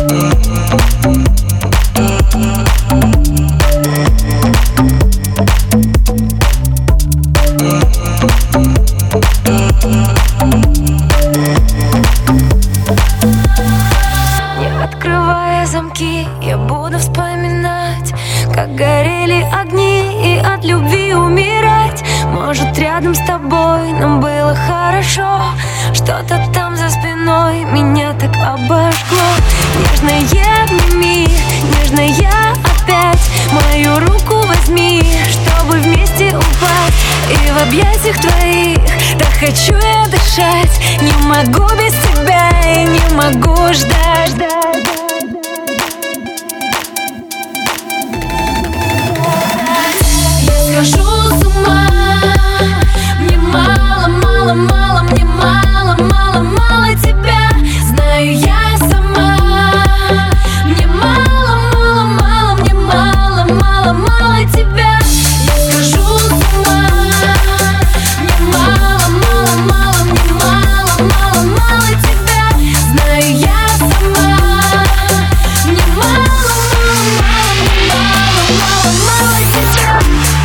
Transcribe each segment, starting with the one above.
Не открывая замки, я буду вспоминать, как горели огни, и от любви умирать. Может, рядом с тобой нам было хорошо, что-то там за спиной меня так обожгло. Нежная обними, нежная опять мою руку возьми, чтобы вместе упасть. И в объятиях твоих так хочу я дышать. Не могу без тебя и не могу ждать. Я схожу с ума. Мне мало, мало, мало, мне мало, мало, мало тебя. Знаю я сама. Мне мало, мало, мало, мне мало, мало, мало тебя. Я схожу с ума. Мне мало, мало, мало, мне мало, мало, мало тебя. Знаю я сама. Мне мало, мало, мало, мне мало, мало, мало тебя.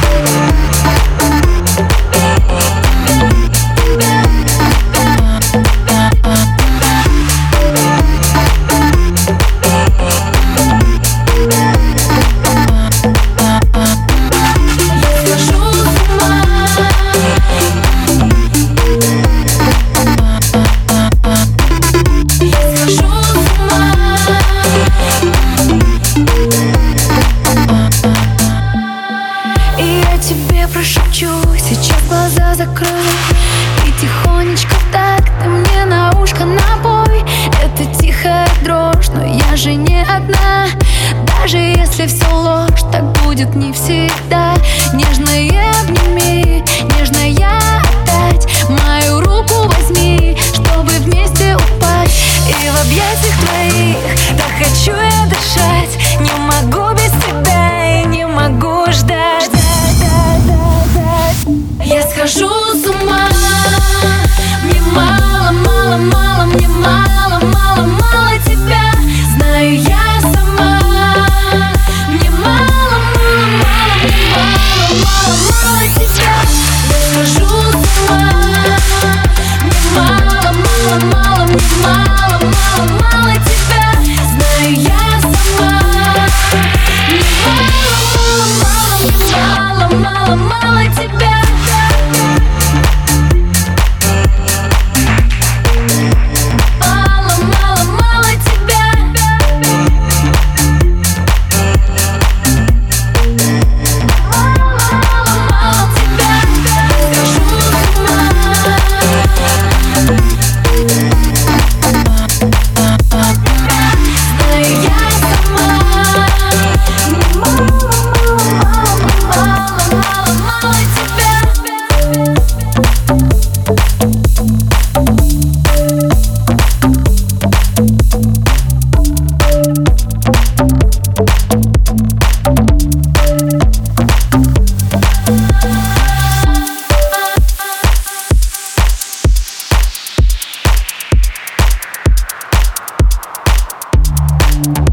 Прошепчу, сейчас глаза закрою и тихонечко так ты мне на ушко напой. Это тихая дрожь, но я же не одна. Даже если все ложь, так будет не всегда. Нежная обними, нежная опять мою руку возьми, чтобы вместе упасть. И в объятиях твоих так хочу я дышать. Не могу без тебя и не могу ждать. Я схожу с ума. Мне мало, мало, мало, мне мало, мало, мало тебя. Знаю я сама. Мне мало, мало, мало, мне мало, мало, мало тебя. Я схожу с ума. Мне мало, мало, мало, мне мало, мало, мало тебя. Знаю я сама. Мне мало, мало, мало, мне мало, мало, мало тебя. We'll be right back.